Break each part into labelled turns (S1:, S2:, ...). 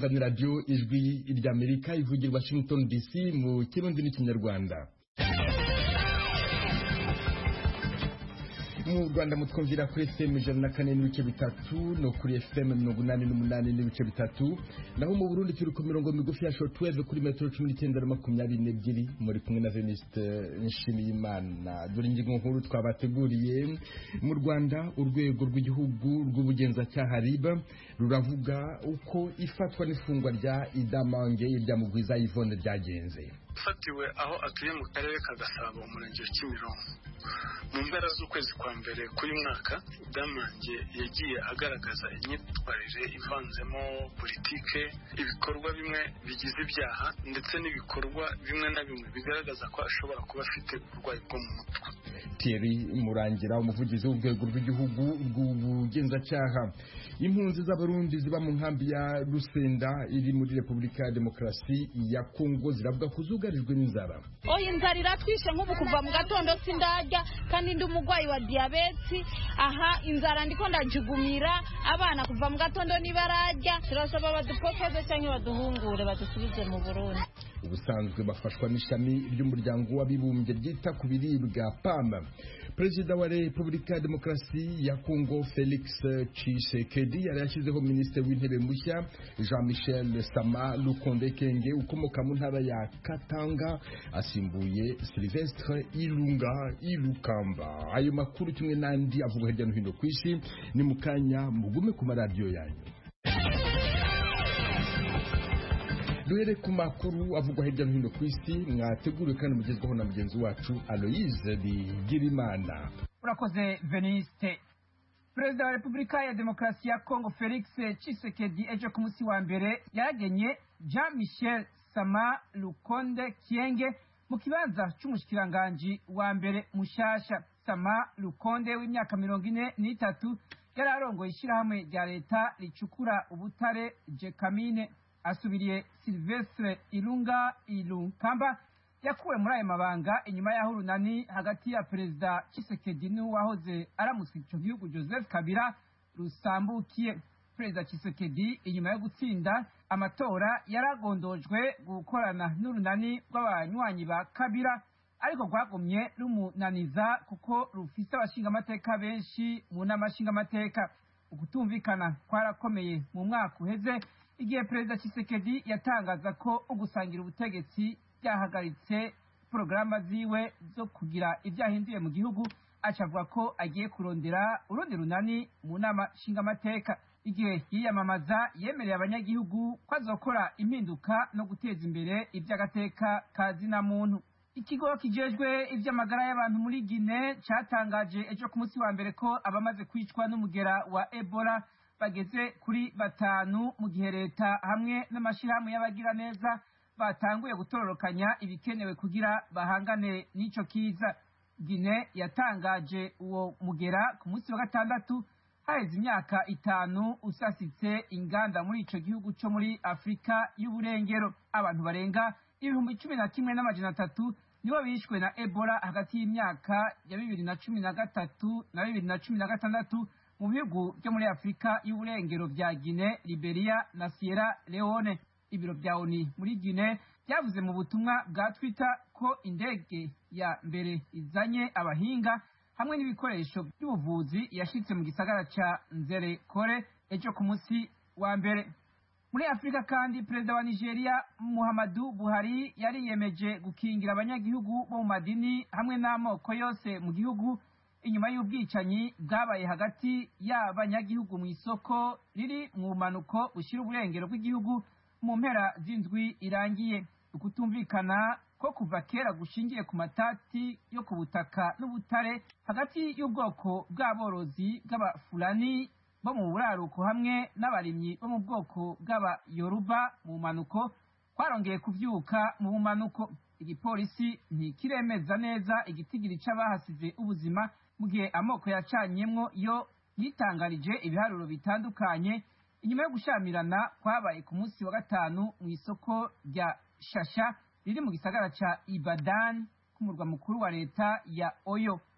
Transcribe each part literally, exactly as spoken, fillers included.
S1: kumva ni radio ijwi ry'Amerika ivugira Washington D C mu kirundi n'ikinyarwanda. Mu Rwanda mutwumvira kuri F M ijana na kane n'ibice bitatu no kuri F M mirongo inani n'umunani n'ibice bitatu, naho mu Burundi turi ku mirongo migufi ya shortwave kuri metero cumi n'icyenda na makumyabiri n'ebyiri. Muri kumwe na Veniste Nshimiyimana. Dore ingingo nkuru twabateguriye. Mu Rwanda urwego rw'igihugu rw'ubugenzacyaha R I B ruravuga uko ifatwa n'ifungwa rya Idamange irya Mugwiza Yvonne ryagenze.
S2: Fatiwe aho atuye mu karere ka Gasabo umurenge wa Kimironko mu mpera z'ukwezi kwa mbere k'uyu mwaka. Idamange yagiye agaragaza imyitwarire ivanzemo politike, ibikorwa bimwe bigize ibyaha ndetse n'ibikorwa bimwe na bimwe bigaragaza ko ashobora kuba afite uburwayi bwo mu mutwe.
S1: Thierry Murangira, umuvugizi w'urwego rw'igihugu rw'ubugenzacyaha. Impunzi z'abarundi ziba mu nkambi ya Rusenda iri muri Repubulika ya Demokarasi ya Kongo ziravuga kuzugarijwe n'inzara.
S3: Oya, inzara iratwishe nk'ubu kuva mu gatondo sindarya kandi ndi umurwayi wa diabeti. Aha inzara ndiko ndajugumira abana kuva mu gatondo nibararya. Turasaba badupokeze cyangwa baduhungure badusubize mu Burundi.
S1: Ubusanzwe bafashwa n'ishami ry'umuryango w'abibumbye ryita ku biribwa P A M. Perezida wa Repubulika ya Demokarasi ya Kongo Felix Tshisekedi yari yashyizeho minisitiri w'intebe mushya Jean-Michel Sama Lukonde Kenge ukomoka mu ntara ya Katanga asimbuye Sylvestre Ilunga Ilukamba. Ayo makuru kimwe n'andi avuga hirya no hino ku isi ni mu kanya mugume ku maradiyo yanyu. Duhere ku makuru avugwa hirya no hino ku isi mwateguriwe kandi mugezweho na mugenzi wacu Aloise Bigirimana.
S4: Urakoze Veniste. Perezida wa Repubulika ya Demokarasi ya Kongo Felix Tshisekedi ejo ku munsi wa mbere yaragenye Jean-Michel Sama Lukonde Kienge mu kibanza cy'umushikiranganje wa mbere mushasha. Sama Lukonde w'imyaka mirongo ine n'itatu yari arongoye ishyirahamwe rya leta ricukura ubutare Jekamine. Asubiriye Sylvestre Ilunga Ilukamba yakuwe muri ayo mabanga inyuma y'aho urunani hagati ya Perezida Tshisekedi n'uwahoze aramutswe ico gihugu Joseph Kabila rusambukiye. Perezida Tshisekedi inyuma yo gutsinda amatora yaragondojwe gukorana n'urunani rw'abanywanyi ba Kabila, ariko rwagumye rumunaniza kuko rufise abashinga amateka benshi mu nama nshinga amateka. Ukutumvikana kwarakomeye mu mwaka uheze igihe Perezida Tshisekedi yatangaza ko ugusangira ubutegetsi byahagaritse porogaramu ziwe zo kugira ibyahinduye mu gihugu, acavuga ko agiye kurondera urundi runani mu nama nshingamateka. Igihe yiyamamaza yemereye abanyagihugu ko azokora impinduka no guteza imbere iby'agateka kazina muntu. Ikigo kijejwe ivy'amagara y'abantu muri Guinea cyatangaje ejo ku munsi wa mbere ko abamaze kwicwa n'umugera wa Ebola bageze kuri batanu, mu gihe leta hamwe n'amashirahamwe y'abagira neza batanguye gutororokanya ibikenewe kugira bahangane n'ico kiza. Guinea yatangaje uwo mugera ku munsi wa gatandatu haheze imyaka itanu usasitse inganda muri ico gihugu cyo muri Afrika y'uburengero. Abantu barenga ibihumbi cumi na kimwe n'amajana atatu nibo bishwe na Ebola hagati y'imyaka ya bibiri na cumi na gatatu na bibiri na cumi na gatandatu mu bihugu byo muri Afrika y'uburengero vya Guinea, Liberia na Sierra Leone. Ibiro vya O N U muri Guinea byavuze mu butumwa bwa Twitter ko indege ya mbere izanye abahinga hamwe n'ibikoresho by'ubuvuzi yashitse mu gisagara ca Nzerekore ejo ku munsi wa mbere. Muri Afrika kandi Perezida wa Nigeria Muhammadu Buhari yariyemeje gukingira abanyagihugu bo mu madini hamwe n'amoko yose mu gihugu inyuma y'ubwicanyi bwabaye hagati y'abanyagihugu mu isoko riri mu manuko ushira uburengero bw'igihugu mu mpera z'indwi irangiye. Ukutumvikana ko kuva kera gushingiye ku matati yo ku butaka n'ubutare hagati y'ubwoko bw'aborozi bw'abafulani bo mu buraruko hamwe n'abarimyi bo mu bwoko bw'abayoruba mu manuko kwarongeye kuvyuka mu bumanuko. Igipolisi ntikiremeza neza igitigiri c'abahasize ubuzima, mu gihe amoko yacanyemwo yo yitangarije ibiharuro bitandukanye inyuma yo gushamirana kwabaye ku munsi wa gatanu mu isoko rya Shasha riri mu gisagara ca Ibadan ku murwa mukuru wa leta ya Oyo.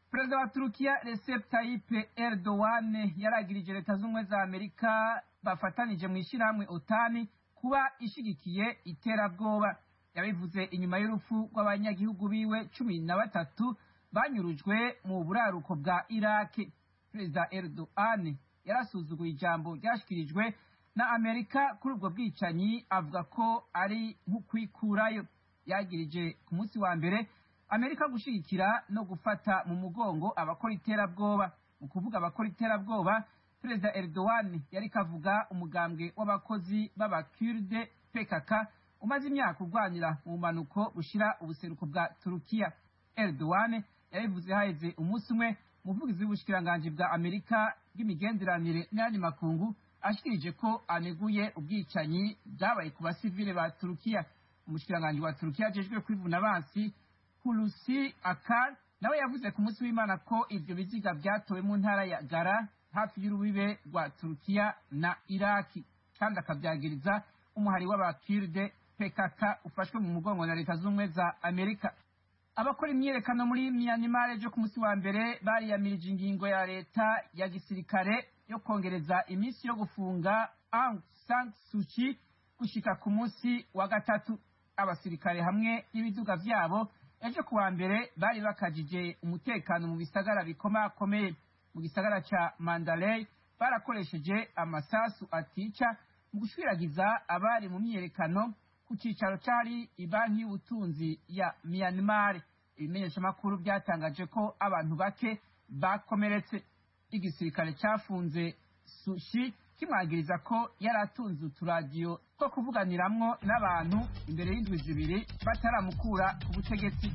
S4: perezida wa Turukiya Recep Tayyip Erdogan yaragirije leta z'ubumwe za Amerika bafatanije mu ishyirahamwe OTAN kuba ishigikiye iterabwoba. Yabivuze inyuma y'urupfu rw'abanyagihugu biwe cumi na batatu banyurujwe mu buraruko bwa Iraki. Perezida Erdogan yarasuzuguye ijambo ryashikirijwe na Amerika kuri ubwo bwicanyi, avuga ko ari nk'ukwikurayo. Yagirije ku munsi wa mbere Amerika gushigikira no gufata mu mugongo abakora iterabwoba. Mu kuvuga abakora iterabwoba, Perezida Erdogan yari kavuga umugambwe w'abakozi b'abakurde P K K umaze imyaka urwanira mu manuko bushira ubuseruko bwa Turukiya. Erdogan yabivuze haheze umunsi umwe umuvugizi w'ubushikiranganje bwa Amerika bw'imigenderanire n'ayandi makungu ashikirije ko aneguye ubwicanyi bwabaye ku basivile ba Turukiya. Umushikiranganje wa Turukiya ajejwe kwivuna abansi Hulusi Akar nawe yavuze ku munsi w'Imana ko ivyo biziga byatowe mu ntara ya Gara hafi y'urubibe rwa Turukiya na Iraki, kandi akabyagiriza umuhari w'abakurde P K K ufashwe mu mugongo na leta z'ubumwe za Amerika. Abakora imyiyerekano muri Myanmar ejo ku munsi wa mbere bariyamirije ingingo ya leta ya gisirikare yo kongereza iminsi yo gufunga Aung San Suu Kyi gushika ku munsi wa gatatu. Abasirikare hamwe n'ibiduga vyabo ejo kuwa mbere bari bakajije umutekano mu bisagara bikomakomeye. Mu gisagara ca Mandalay barakoresheje amasasu atica mu gushwiragiza abari mu myiyerekano ku cicaro cari ibanki y'ubutunzi ya Myanmar. Ibimenyeshamakuru byatangaje ko abantu bake bakomeretse. Igisirikare cafunze Suu Kyi kimwagiriza ko yari atunze uturadiyo two kuvuganiramwo n'abantu imbere y'indwi zibiri bataramukura ku butegetsi.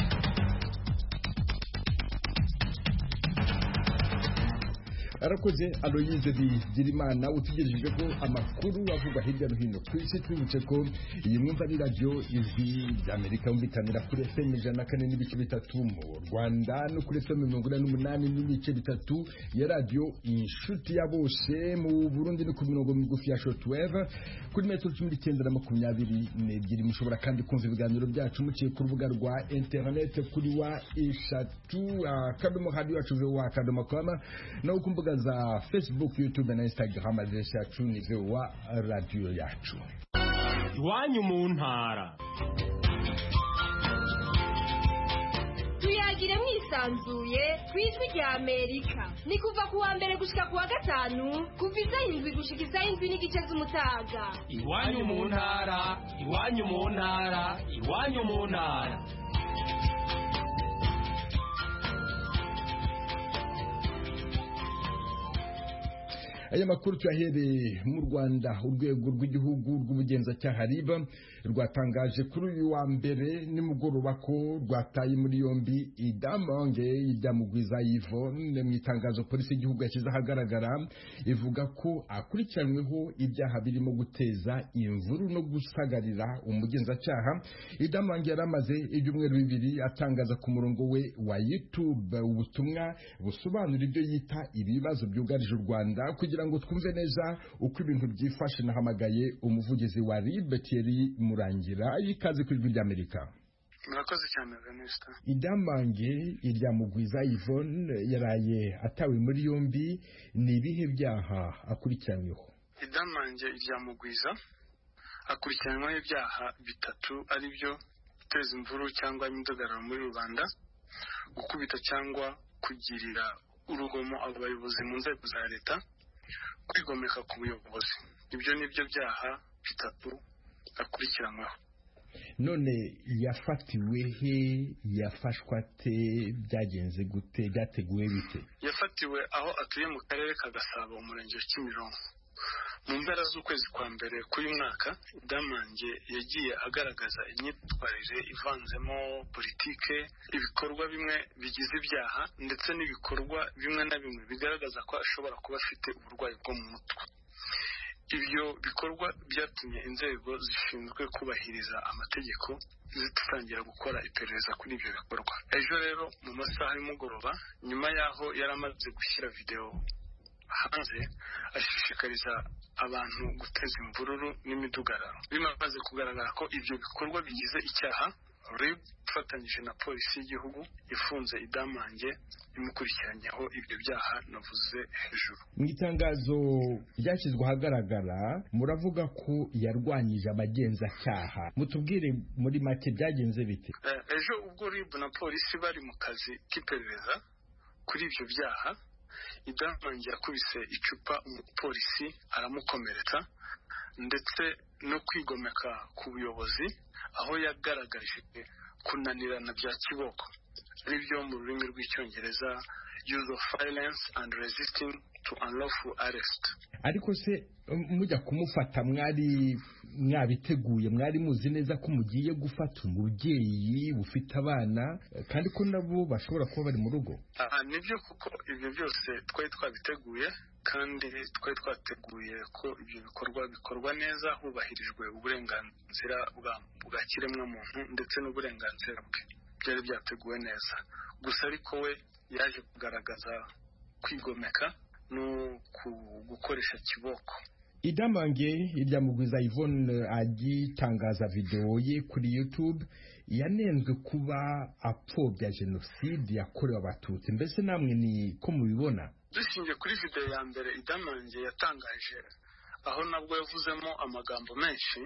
S1: Arakoze Aloyize Bigirimana utegereje ko amakuru avuga hirya no hino ku isi. Twibutse ko iyi mwumva ni radio Ijwi ry'Amerika yumvikanira kuri F M ijana na kane n'ibice bitatu mu Rwanda no kuri F M mirongo ine n'umunani n'ibice bitatu ya radio Inshuti ya Bose. Mu Burundi no ku mirongo migufi ya shortwave kuri metero cumi n'icyenda na makumyabiri n'ebyiri. Mushobora kandi kumva ibiganiro byacu muciye ku rubuga rwa internet kuri wa eshatu akadomo radio yacu wa akadomo com no ku mbuga za Facebook, YouTube na Instagram. Adresi yacu ni wa radio yacu.
S5: Iwanyu mu ntara.
S6: Tuyagire mwisanzuye kwijwi rya Amerika. Ni kuva kuwa mbere gushika kuwa gatanu kuva izayindwi gushika izayindwi n'igice z'umutaga.
S5: Iwanyu mu ntara, iwanyu mu ntara, iwanyu mu ntara.
S1: Aya makuru tuyahereye mu Rwanda. Urwego rw'igihugu rw'ubugenzacyaha R I B rwatangaje kuri uyu wa mbere nimugoroba ko rwataye muri yombi Idamange Iryamugwiza Yvonne. Mu itangazo polisi y'igihugu yashyize ahagaragara ivuga ko akurikiranyweho ibyaha birimo guteza imvuru no gusagarira umugenzacyaha. Idamange yaramaze ibyumweru bibiri atangaza ku murongo we wa YouTube ubutumwa busobanura ibyo yita ibibazo byugarije u Rwanda. Kugira ngo twumve neza uko ibintu byifashe, nahamagaye umuvugizi wa R I B Thierry Murangira. Ikaze ku Ijwi ry'Amerika.
S2: Murakoze cyane Venusta.
S1: Idamange Iryamugwiza Yvonne yaraye atawe muri yombi. Ni ibihe byaha akurikiranyweho?
S2: Idamange Iryamugwiza akurikiranyweho ibyaha bitatu, ari byo guteza imvuru cyangwa imidugararo muri rubanda, gukubita cyangwa kugirira urugomo abayobozi mu nzego za leta, kwigomeka ku buyobozi. Ibyo nibyo byaha bitatu akurikiranyweho.
S1: None yafatiwe he? Yafashwa ate? Byagenze gute? Byateguwe bite?
S2: Yafatiwe aho atuye mu karere ka Gasabo, umurenge wa Kimironko. Mu mpera z'ukwezi kwa mbere k'uyu mwaka, Idamange yagiye agaragaza imyitwarire ivanzemo politike, ibikorwa bimwe bigize ibyaha ndetse n'ibikorwa bimwe na bimwe bigaragaza ko ashobora kuba afite uburwayi bwo mu mutwe. Ibyo bikorwa byatumye inzego zishinzwe kubahiriza amategeko zitangira gukora iperereza kuri ibyo bikorwa. Ejo rero mu masaha y'umugoroba, nyuma y'aho yari amaze gushyira video hanze ashishikariza abantu guteza imvururu n'imidugararo, bimaze kugaragara ko ibyo bikorwa bigize icyaha, R I B ifatanyije na polisi y'igihugu ifunze Idamange imukurikiranyeho ibyo byaha navuze hejuru.
S1: Mu itangazo ryashyizwe ahagaragara muravuga ko yarwanyije abagenzacyaha, mutubwire muri make byagenze bite?
S2: Ejo ubwo R I B na polisi bari mu kazi k'iperereza kuri ibyo byaha, Idamange yakubise icupa umupolisi aramukomeretsa ndetse no kwigomeka ku buyobozi, aho yagaragaje kunanirana bya kiboko ari byo mu rurimi rw'icyongereza use of violence and resisting to unlawful arrest.
S1: Ariko se mujya kumufata mwari mwabiteguye, mwari muzi neza ko mugiye gufata umubyeyi ufite abana kandi ko nabo bashobora kuba bari mu rugo?
S2: Nibyo, kuko ibyo byose twari twabiteguye kandi twari twateguye ko ibyo bikorwa bikorwa neza hubahirijwe uburenganzira bwa kiremwamuntu ndetse n'uburenganzira bwe, byari byateguwe neza. Gusa ariko we yaje kugaragaza kwigomeka no gukoresha kiboko.
S1: Idamange iryamugwiza Yvonne agitangaza video ye kuri YouTube yanenzwe kuba apfobya jenoside yakorewe abatutsi. Mbese namwe ni ko mubibona?
S2: Dushingiye kuri video ya mbere Idamange yatangaje, aho nabwo yavuzemo amagambo menshi,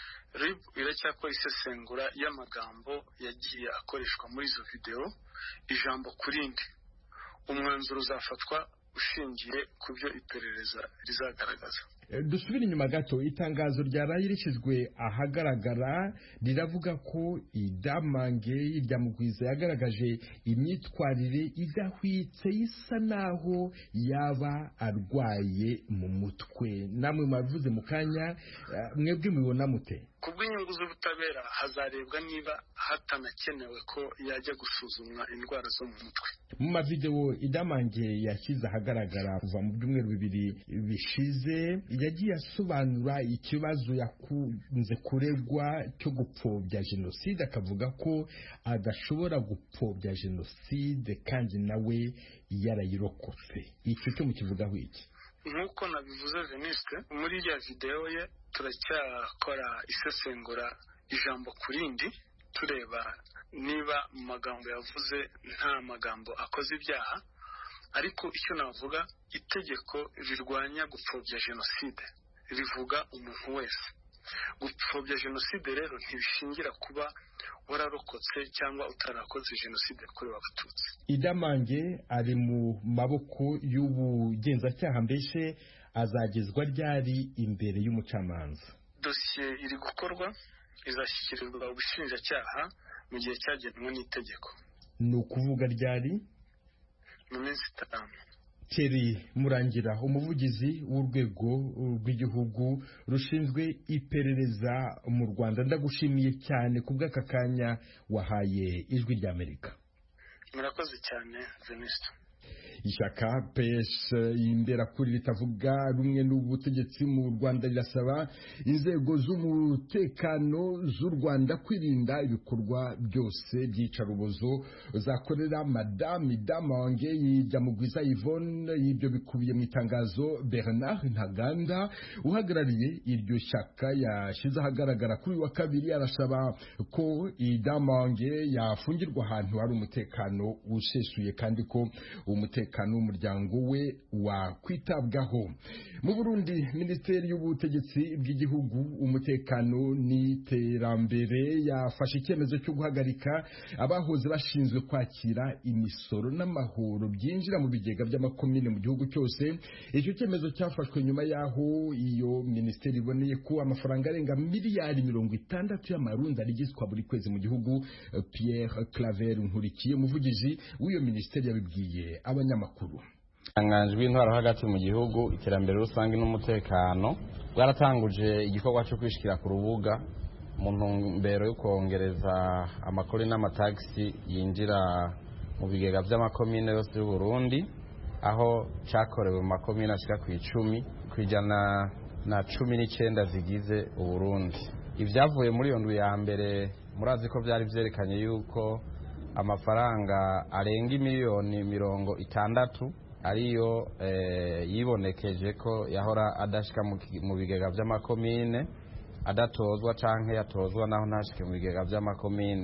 S2: R I B iracyakora isesengura y'amagambo yagiye akoreshwa muri izo video ijambo kurindi. Umwanzuro uzafatwa ushingiye ku byo iperereza rizagaragaza.
S1: Dusubire inyuma gato, itangazo ryaraye rishyizwe ahagaragara riravuga ko Idamange iryamugwiza yagaragaje imyitwarire idahwitse isa naho yaba arwaye mu mutwe. Namwe mwavuze mu kanya, mwebwe mubibona mute?
S2: Kubw'inyungu z'ubutabera hazarebwa niba hatanakenewe ko yajya gusuzumwa indwara zo mu mutwe.
S1: Mu mavideo Idamange yashyize ahagaragara kuva mu byumweru bibiri bishize, yagiye asobanura ikibazo yakunze kuregwa cyo gupfobya jenoside, akavuga ko adashobora gupfobya jenoside kandi nawe yarayirokotse. Icyo cyo mukivugaho iki?
S2: Nk'uko nabivuze Veniste, muri ya video ye turacyakora isesengura ijambo kurindi, tureba niba mu magambo yavuze nta magambo akoze ibyaha. Ariko icyo navuga, itegeko rirwanya gupfobya jenoside rivuga umuntu wese. Gupfobya jenoside rero ntibishingira kuba wararokotse cyangwa utarakoze jenoside yakorewe abatutsi.
S1: Idamange ari mu maboko y'ubugenzacyaha, mbese azagezwa ryari imbere y'umucamanza?
S2: Dosiye iri gukorwa, izashyikirizwa ubushinjacyaha mu gihe cyagenwe n'itegeko.
S1: Ni ukuvuga ryari?
S2: Mu minsi itanu.
S1: Thierry Murangira, umuvugizi w'urwego rw'igihugu rushinzwe iperereza mu Rwanda, ndagushimiye cyane kubw'aka kanya wahaye Ijwi ry'Amerika.
S2: Murakoze cyane Veniste.
S1: Ishyaka P S Imberakuri ritavuga rumwe n'ubutegetsi mu Rwanda rirasaba inzego z'umutekano z'u Rwanda kwirinda ibikorwa byose by'icarubozo zakorera Madame Idamange iryamugwiza Yvonne. Ibyo bikubiye mu itangazo Bernard Ntaganda uhagarariye iryo shyaka yashyize ahagaragara kuri wa kabiri, arasaba ko Idamange yafungirwa ahantu hari umutekano usesuye kandi ko umutekano n'umuryango we wakwitabwaho. Mu Burundi, Minisiteri y'Ubutegetsi bw'Igihugu, Umutekano n'Iterambere yafashe icyemezo cyo guhagarika abahoze bashinzwe kwakira imisoro n'amahoro byinjira mu bigega by'amakomine mu gihugu cyose. Icyo cyemezo cyafashwe nyuma yaho iyo minisiteri iboneye ko amafaranga arenga miliyari mirongo itandatu y'amarundi arigizwa buri kwezi mu gihugu. Pierre Claver Nkurikiye, umuvugizi w'iyo minisiteri, yabibwiye abanyamakuru.
S7: Anganjwe intwaro hagati mu gihugu, iterambere rusange n'umutekano bwaratanguje igikorwa cyo kwishikira ku rubuga mu ntumbero yo kongereza amakori n'amatagisi yinjira mu bigega by'amakomine yose y'u Burundi, aho cyakorewe mu makomine ashika ku icumi kwijana na cumi n'icyenda zigize u Burundi. Ibyavuye muri iyo ndwi ya mbere, murazi ko byari byerekanye yuko amafaranga arenga miliyoni mirongo itandatu ariyo eh, yibonekeje ko yahora adashika mu bigega by'amakomine adatozwa canke yatozwa naho ntashike mu bigega by'amakomine.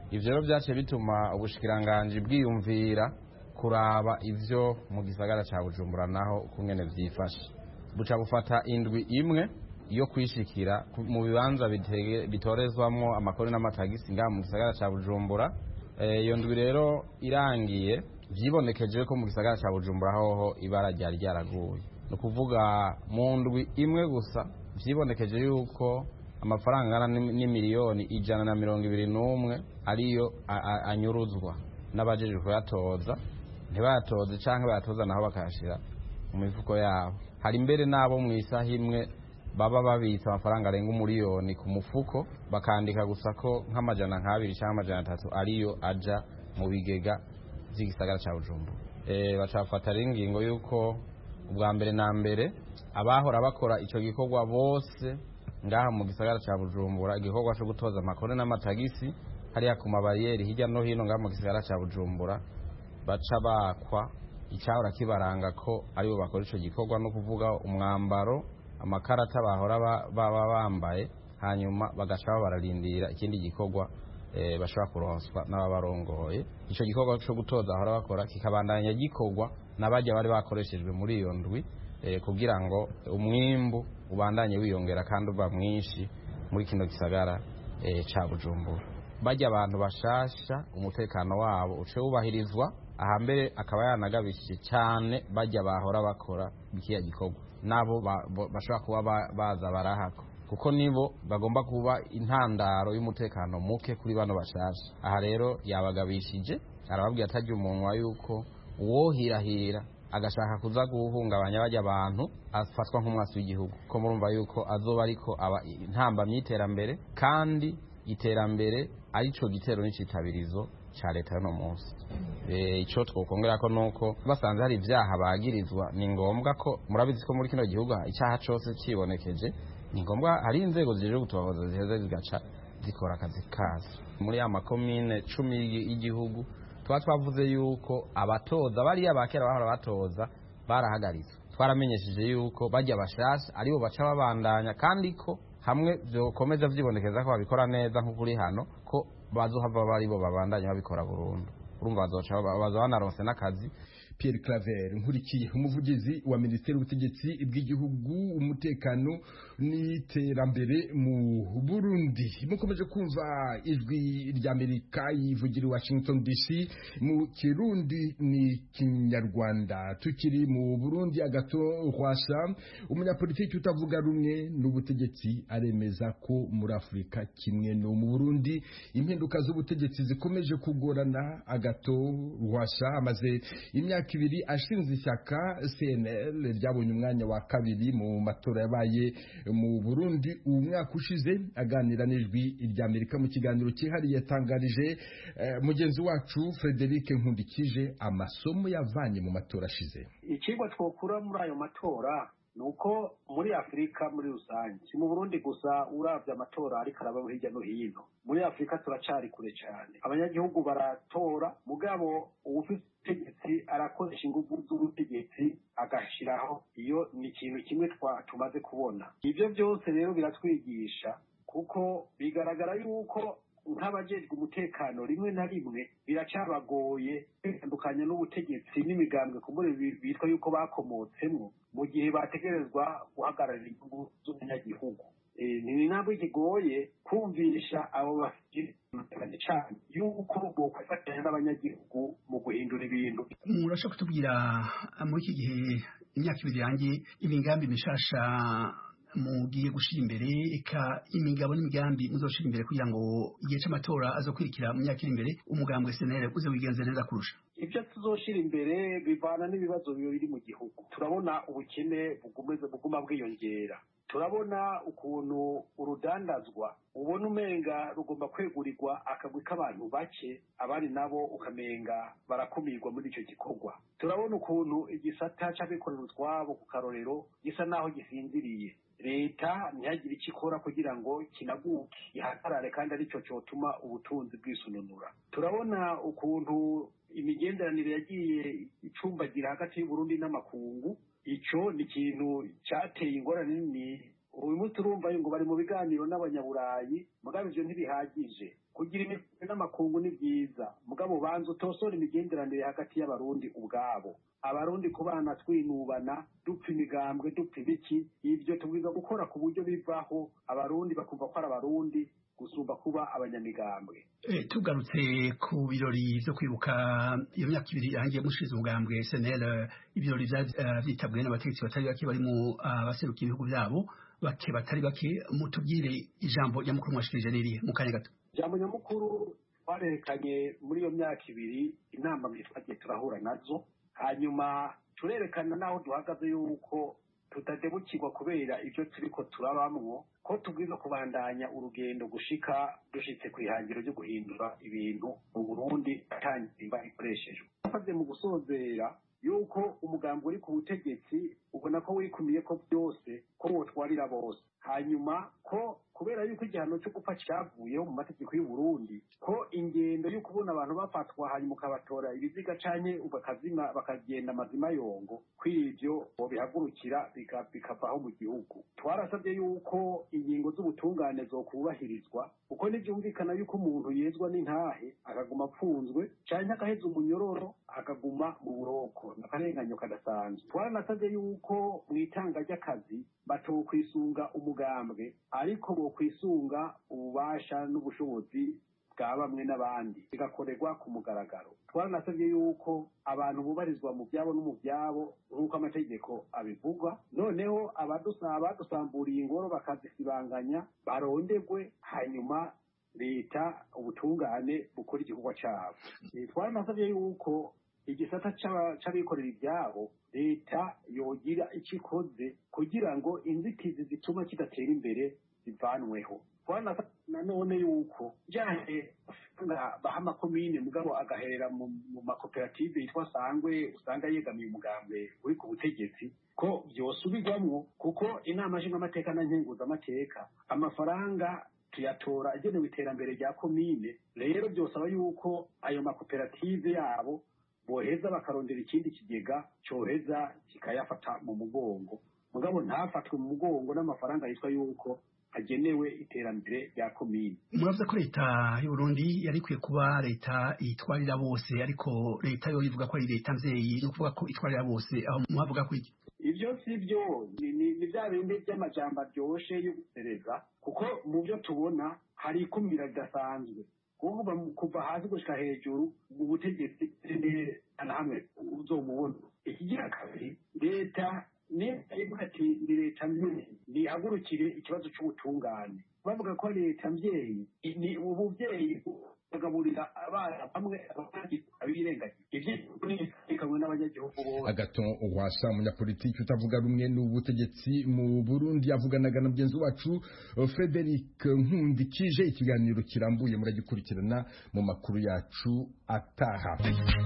S7: ivyo rero vyaciye bituma ubushikiranganji bwiyumvira kuraba ivyo mu gisagara ca Bujumbura naho ukungene vyifashe, buca bufata indwi imwe yo kwishikira mu bibanza bitorezwamwo amakori n'amatagisi ngaha mu gisagara ca Bujumbura. Iyo ndwi rero irangiye vyibonekeje ko mu gisagara ca Bujumbura hoho ibara ryari ryaraguye, ni ukuvuga mu ndwi imwe gusa vyibonekeje yuko amafaranga angana n'imiliyoni ijana na mirongo ibiri n'umwe ariyo anyuruzwa n'abajejwe kuyatoza, ntibayatoze canke bayatoza naho bakayashira mu mifuko yabo. Hari mbere nabo mu isaha imwe baba babitsa amafaranga arenga umuriyoni ku mufuko, bakandika gusa ko nk'amajana nk'abiri cyangwa amajana atatu ariyo aja mu bigega vy'igisagara ca Bujumbura. Eh bacafata ingingo yuko ubwa mbere na mbere abahora bakora ico gikorwa bose ngaha mu gisagara ca Bujumbura, igikorwa cyo gutoza amakore n'amatagisi hariya ku mabariyeri hirya no hino ngaha mu gisagara ca Bujumbura, baca bakwa icyahora kibaranga ko aribo bakora ico gikorwa, no kuvuga umwambaro, amakarata bahora baba bambaye, hanyuma bagaca bararindira ikindi gikorwa e, bashobora kuronswa n'ababarongoye. Ico gikorwa cyo gutoza bahora bakora kikabandanya gikorwa n'abajya bari bakoreshejwe muri iyo ndwi e, kugira ngo umwimbu ubandanye wiyongera kandi uba mwinshi muri kino gisagara e, ca Bujumbura. Bajya abantu bashasha umutekano wabo uce ubahirizwa, ahambere akaba yanagabishije cyane bajya bahora bakora bikiya gikorwa, nabo bashobora kuba baza barahako, kuko nibo bagomba kuba intandaro y'umutekano muke kuri bano bashasha. Aha rero yabagabishije, arababwiye atajya umunwa yuko uwohirahira agashaka kuza guhungabanya bajya abantu afatwa nk'umwasi w'igihugu, ko murumva yuko azoba ariko aba intamba myiterambere, kandi iterambere arico gitero n'icitabirizo cha leta no munsi. Eh ico twokongera ko nuko basanze hari ivyaha bagirizwa, ni ngombwa ko murabizi ko muri kino gihugu icyaha cose kibonekeje, ni ngombwa hari inzego zije gutohoza ziheze zigaca zikora akazi kazo. Muri ya makomine cumi y'igihugu twa twavuze yuko abatoza bari abakera bahora batoza barahagaritse, twaramenyesheje yuko bajya bashasha aribo baca babandanya, kandi ko hamwe byokomeza vyibonekeza ko babikora neza nk'ukuri hano ko bazohava bari bo babandanya babikora burundu, urumva bazoca bazo banaronse n'akazi.
S1: Pierre Claver Nkurikiye, umuvugizi wa Minisiteri y'Ubutegetsi bw'igihugu, umutekano n'iterambere mu Burundi. Mukomeje kumva ijwi rya Amerika ivugira Washington D C mu Kirundi ni Kinyarwanda. Tukiri mu Burundi, Agato Rwasa, umunyapolitiki utavuga rumwe n'ubutegetsi, aremeza ko muri Afrika kimwe no mu Burundi impinduka z'ubutegetsi zikomeje kugorana. Agato Rwasa amaze imyaka ibiri ashinze ishyaka C N L ryabonye umwanya wa kabiri mu matora yabaye mu Burundi umwaka ushize. Aganira n'ijwi rya Amerika mu kiganiro cyihariye yatangarije eh, mugenzi wacu Frederic Nkundikije amasomo yavanye mu matora ashize.
S8: Ikigwa twokura muri ayo matora nuko muri Afrika muri rusange, si mu Burundi gusa, uravye amatora ariko araba hirya no hino muri Afrika turacari kure cyane. Abanyagihugu baratora, mugabo ubutegetsi arakoresha ingufu z'ubutegetsi agashiraho. Iyo ni ikintu kimwe twa tumaze kubona. Ivyo byose rero biratwigisha, kuko bigaragara yuko nk'abajejwe umutekano rimwe na rimwe biracabagoye kwitandukanya n'ubutegetsi n'imigambwe kumure bitwa yuko bakomotsemwo mu gihe bategerezwa guhagararira inyungu z'umunyagihugu. Ni intambwe ikigoye kumvisha abo bafite cyane yuko bokwifatanya n'abanyagihugu mu guhindura ibintu.
S9: Murashaka kutubwira muri iki gihe imyaka ibiri yanjye imigambi mishasha mugiye gushira imbere, eka imigabo n'imigambi muzoshira imbere kugira ngo igihe c'amatora azokurikira mu myaka iri imbere umugambwe S N L uze wigenze neza kurusha?
S8: Ibyo tuzoshira imbere bivana n'ibibazo biri mu gihugu. Turabona ubukene bugumeze buguma bwiyongera, turabona ukuntu urudandazwa ubona umenga rugomba kwegurirwa akagwi k'abantu bake, abari nabo ukamenga barakumirwa muri icyo gikorwa. Turabona ukuntu igisata c'abikorera utwabo ku karorero gisa naho gisinziriye. Leta ntihagire icyo ikora kugira ngo kinaguke ihagarare, kandi aricyo cyotuma ubutunzi bwisununura. Turabona ukuntu imigenderanire yagiye icumbagira hagati y'u Burundi n'amakungu. Ico ni ikintu cyateye ingorane nini uyu munsi urumva ngo bari mu biganiro n'abanyaburayi mugabo ivyo ntibihagije kugira imigenderanire n'amakungu ni byiza mugabo banza utosora imigenderanire hagati y'abarundi ubwabo abarundi kubana twinubana dupfa imigambwe dupfa ibiki ivyo tubwiza gukora ku buryo bivaho abarundi bakumva ko ari abarundi gusumba kuba abanyamigambwe.
S9: E, tugarutse ku birori vyo kwibuka iyo myaka ibiri irangiye mushize umugambwe S N L ibirori vyitabwe n'abategetsi batari bake bari mu abaseruka ibihugu byabo bake batari bake mutubwire ijambo nyamukuru mwashikirije nirihe mu kanya gato.
S8: Ijambo nyamukuru twarerekanye muri iyo myaka ibiri inama twagiye turahura nazo hanyuma turerekana naho duhagaze yuko tutadebukirwa kubera ibyo turiko turabamwo ko tubwiza kubandanya urugendo gushika dushitse ku ihangiro ryo guhindura ibintu mu Burundi atangimba ikoreshejwe afaze mu gusozera yuko umugambo uri ku butegetsi ubona ko wikumiye ko byose ko wotwarira bose hanyuma ko kubera yuko igihano cyo gupfa cyavuyeho mu mategeko y'u Burundi ko ingendo yo kubona abantu bafatwa hanyuma ukabatora ibiziga canke ubakazima bakagenda amazima yongo kw'ivyo bobihagurukira bikavaho mu gihugu twarasabye yuko ingingo z'ubutungane zokubahirizwa kuko ntibyumvikana yuko umuntu yezwa n'intahe akaguma apfunzwe canke akaheza umunyororo akaguma mu buroko n'akarenganyo kadasanzwe twaranasabye yuko mu itanga ry'akazi batokwisunga umugambwe ariko bo kwisunga ububasha n'ubushobozi bwa bamwe n'abandi bigakorerwa ku mugaragaro twaranasabye yuko abantu bubarizwa mu byabo no mu byabo nk'uko amategeko abivuga noneho abadusaba badusamburiye ingoro bakazisibanganya barondegwe hanyuma leta ubutungane bukora igikorwa cyabo twaranasabye yuko igisata c'abikorera ibyabo leta yogira icyo ikoze kugira ngo inzitizi zituma kidatera imbere zivanweho nanone yuko jane baha amakomine mugabo agaherera mu makoperative yitwa sangwe usanga yegamiye umugambwe uri ku butegetsi ko byosubirwamwo kuko inama nshingamateka na nkenguzamateka amafaranga tuyatora agenewe iterambere rya komine rero byosaba yuko ayo makoperative yabo boheza bakarondera ikindi kigega cyoheza kikayafata mu mugongo mugabo ntafatwe mu mugongo n'amafaranga yitwa yuko agenewe iterambere rya komine.
S9: Muravuze ko leta y'u Burundi yari ikwiye kuba leta itwarira bose ariko leta yo ivuga ko ari leta mvyeyi no kuvuga ko itwarira bose aho muhavuga ko iki
S8: ivyo sivyo ni bya bindi by'amajambo aryoshe yo gusereza kuko mu byo tubona hari ikumira ridasanzwe kuva kuva hasi gushika hejuru mu butegetsi na hamwe uzomubona ikigira kabiri leta ni ati ni leta mvyeyi nihagurukire ikibazo cy'ubutungane bavuga ko leta mvyeyi ni ubuvyeyi bagaburira abana bamwe abandi abirengagije ivyo n'abanyagihugu bose.
S1: Agaton Rwasa umunyapolitiki utavuga rumwe n'ubutegetsi mu Burundi yavuganaga na mugenzi wacu Frederic Nkundikije ikiganiro kirambuye muragikurikirana mu makuru yacu ataha.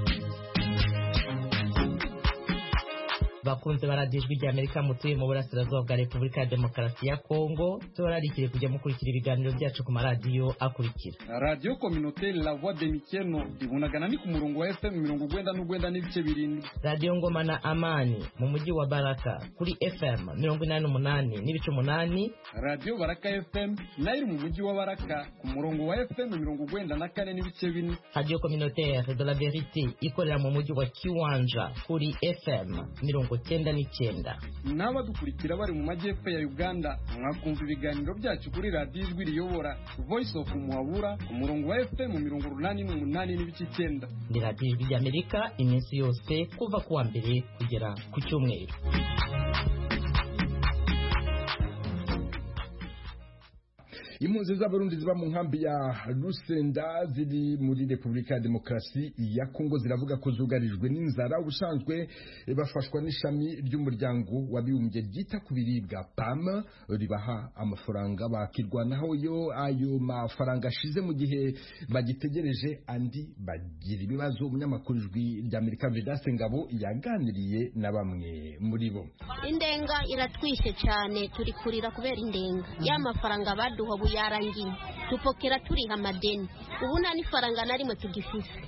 S10: bakunze baradijwe rya Amerika mutuye mu burasirazuba bwa Repubulika ya Demokarasi ya Kongo turarikire kujya mukurikira ibiganiro byacu ku maradiyo akurikira
S11: Radio Communautaire La Voix de Mikeno ibunagana ni ku murongo wa F M mirongo ugwenda n'ugwenda n'ibice birindwi
S10: Radio Ngoma na Amani mu mujyi wa Baraka kuri F M mirongo inani n'umunani n'ibice umunani
S11: Radio Baraka F M nayo mu mujyi wa Baraka ku murongo wa F M mirongo ugwenda na kane n'ibice bine
S10: Radio Communautaire de la Vérité ikorera mu mujyi wa Kiwanja kuri F M mirongo cyenda n'icyenda
S11: n'abadukurikira bari mu majyepfo ya Uganda mwakumva ibiganiro byacu kuri Radio Ijwi Riyobora Voice of Muhabura ku murongo wa F M mirongo urunani n'umunani n'ibice icyenda
S10: ni Radio Ijwi ry'Amerika iminsi yose kuva kuwa mbere kugera ku cyumweru.
S1: Impunzi z'abarundi ziba mu nkambi ya Rusenda ziri muri Repubulika ya Demokarasi ya Kongo ziravuga ko zugarijwe n'inzara ubusanzwe bafashwa n'ishami ry'umuryango w'abibumbye ryita ku biribwa P A M ribaha amafaranga bakirwanaho yo ayo mafaranga ashize mu gihe bagitegereje andi bagira ibibazo. Umunyamakuru ijwi ry'Amerika Vedaste Ngabo yaganiriye na bamwe muri bo.
S12: Indenga iratwishe cyane turi kurira kubera indenga ya mafaranga baduha yarangiye tupokera turiha amadeni ubu nta n'ifaranga na rimwe tugifise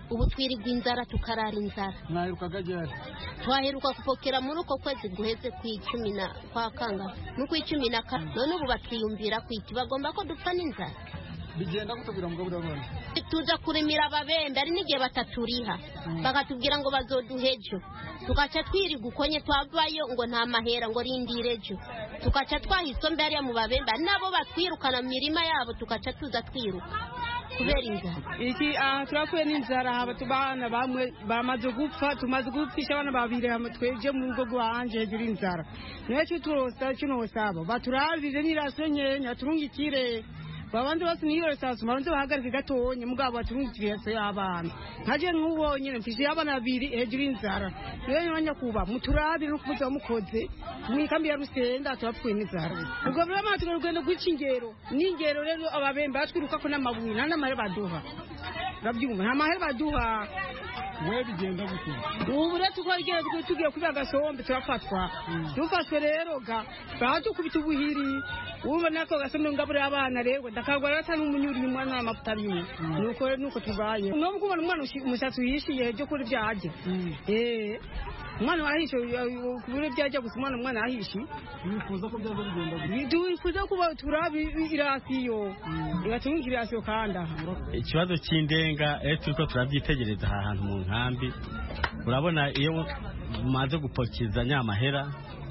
S12: ubu twirirwa inzara tukarara inzara.
S11: Mwaherukaga ryari?
S12: Twaheruka kupokera muri uko kwezi guheze ku icumi na kwa kanga no ku icumi na kane none ubu batwiyumvira kwiti bagomba ko dupfa n'inzara.
S11: Bigenda gutubira mugabo urabona
S12: tuza kurimira ababembe ari n'igihe bataturiha bakatubwira ngo bazoduhejo tukaca twiriga ukonye twavayo ngo nta mahera ngo rindirejo tukaca twahisombe hariya mu babembe nabo batwirukana mu mirima yabo tukaca tuza twiruka kubera inzara.
S13: Iki aha turakuye n'inzara haba tubana bamwe bamaze gupfa tumaze gupfisha abana babiri hamwe tweje mu rugo rwanje hejuru inzara n'ejo turosa kino sabo baturabije n'irasiyo nyenya turungikire babanze basi niyo sasu babanze bahagarike gatonye mugabo batumwikiriye se y'abana nkaje nkubonye mfise abana babiri hejuru inzara rero nyonya kuba muturabi no kuza mukoze mwikambi ya Rusenda turapfuye n'inzara ubwo byo amazi rugendo gw'ikingero n'ingero rero ababembe batwiruka ko n'amabuye nta n'amahera baduha babyumva nta mahera baduha
S11: we bigenda gute
S13: ubu rero tukagera tugiye kuba gasombe turafatwa dufashwe rero ga batukubita ubuhiri ubu nako gasombe ngabure abana rero ndakagwa rata n'umunyuri mwana amafuta bimwe nuko nuko tubaye no mukubona umwana umushatsi yishiye byo kuri byaje eh umwana wahishe kubure byaje gusa umwana umwana ahishi
S11: nifuza ko byazo bigenda gute
S13: dufuza kuba turabi irasiyo igatungira irasiyo kanda
S14: ikibazo cy'indenga eh turiko turabyitegereza aha hantu mu nkambi urabona iyo maze gupokiza nyamahera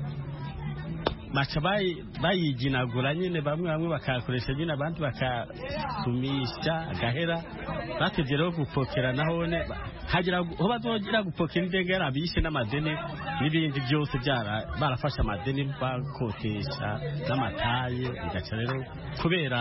S14: baca bayiginagura nyine bamwe bamwe bakakoresha nyine abandi bakatumisha agahera batevye rero gupokera nahone hagira aho bazogira gupokera indenga yarabishe n'amadeni n'ibindi byose byara barafasha amadeni bakotesha n'amataye bigaca rero kubera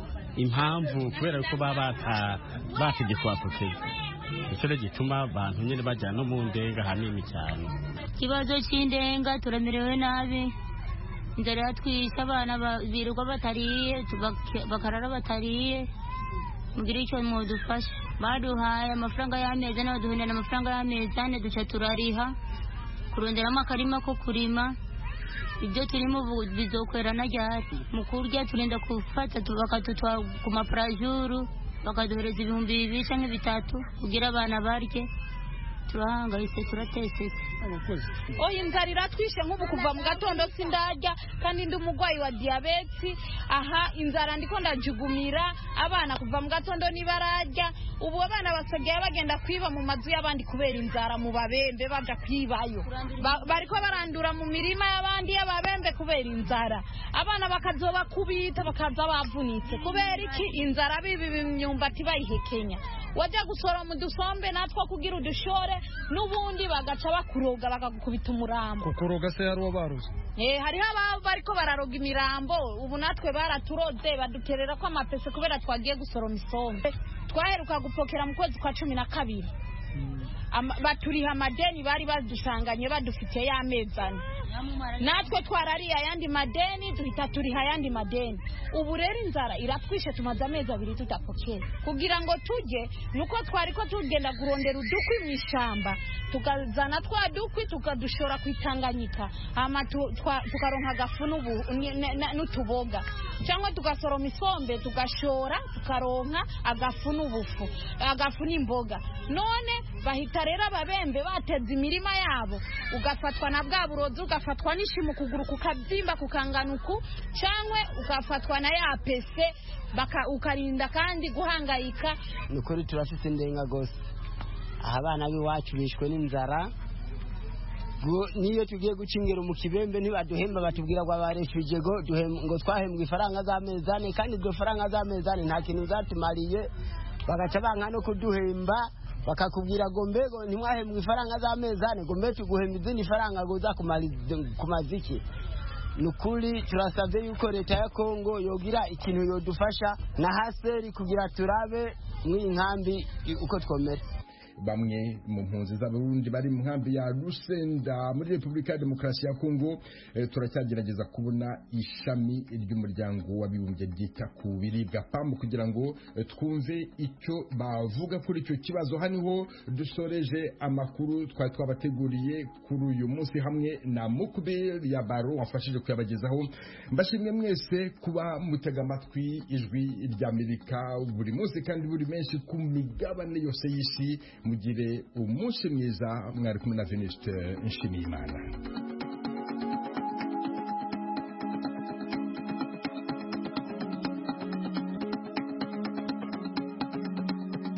S14: impamvu kubera ko baba bategeye kubapokeza icyo gituma abantu nyine bajya no mu ndenga hanini cyane.
S15: Ikibazo cy'indenga turamerewe nabi inzara yatwishe abana birirwa batariye bakarara batariye mugira icyo mudufasha baduhaye amafaranga y'amezi ane baduhindana amafaranga y'amezi ane duca turariha kuronderamo akarima ko kurima ibyo turimo bizokwera na ryari mu kurya turinda gufata bakatutwa ku maprajuru bakaduhereza ibihumbi bibiri canke bitatu kugira abana barye turahangayitse turatesetse.
S3: Oya inzara iratwishe nk'ubu kuva mu gatondo sindarya kandi ndi umugwayi wa diabeti aha inzara ndiko ndajugumira abana kuva mu gatondo nibararya ubu abana basigaye bagenda kwiba mu mazu y'abandi kubera inzara mu babembe baja kwibayo bariko barandura mu mirima y'abandi y'ababembe kubera inzara abana bakazoba kubita bakaza bavunitse kubera iki inzara bibi imyumbati bayihekenya wajya gusora mu dusombe natwo kugira udushore n'ubundi bagaca bakuroga bagakubita umurambo
S11: kukuroga se yari wabaruze
S3: eh hariho ababo bariko bararoga imirambo ubu natwe baraturoze baduterera ko amapese kubera twagiye gusoroma isombe twaheruka gupokera mu kwezi kwa cumi na kabiri baturiha amadeni bari badusanganye badufite y'amezana natwe twarariye ayandi madeni duhita turiha ayandi madeni ubu rero inzara iratwishe tumaze amezi abiri tutapokera kugira ngo tujye nuko twari ko tugenda kurondera udukwi mu ishamba tukazana twa dukwi tukadushora kwitanganyika hama tukaronka agafu n'utuboga cyangwa tugasoroma isombe tugashora tukaronka agafu n'ubufu agafu n'imboga none bahita rero ababembe bateza imirima yabo ugafatwa na bwa burozi ugafatwa n'ishimu kuguru kukabyimba kukanganuku cyangwa ugafatwa na ya pese baka ukarinda kandi guhangayika.
S16: Nukuri turafise indenga gose abana biwacu bishwe n'inzara niyo tugiye gucingera mu kibembe ntibaduhemba batubwira ngo abareshuje go ngo twahembwe ifaranga z'amezane kandi ibyo faranga z'amezane nta kintu zatumariye bagaca banka no kuduhemba bakakubwira ngo mbego ntimwahembwe ifaranga z'amezane ngo mbe tuguhemba izindi faranga ngo za kumaziki. Nukuri turasabye yuko leta ya Kongo yogira ikintu yodufasha na haseri kugira turabe mw'inkambi uko twomera.
S1: bamwe mu mpunzi z'abarundi bari mu nkambi ya Rusenda muri Repubulika ya Demokarasi ya Kongo eh, turacyagerageza kubona ishami ry'umuryango w'abibumbye ryita ku biribwa PAM kugira ngo eh, twumve icyo bavuga kuri icyo kibazo. Haniho dusoreje amakuru twari twabateguriye kuri uyu munsi hamwe na Mukubir ya Baro wafashije kuyabagezaho. Mbashimwe mwese kuba mutega amatwi ijwi ry'Amerika buri munsi kandi buri menshi ku migabane yose y'isi. Mugire umunsi mwiza, mwari kumwe na Venuste Nshimiyimana.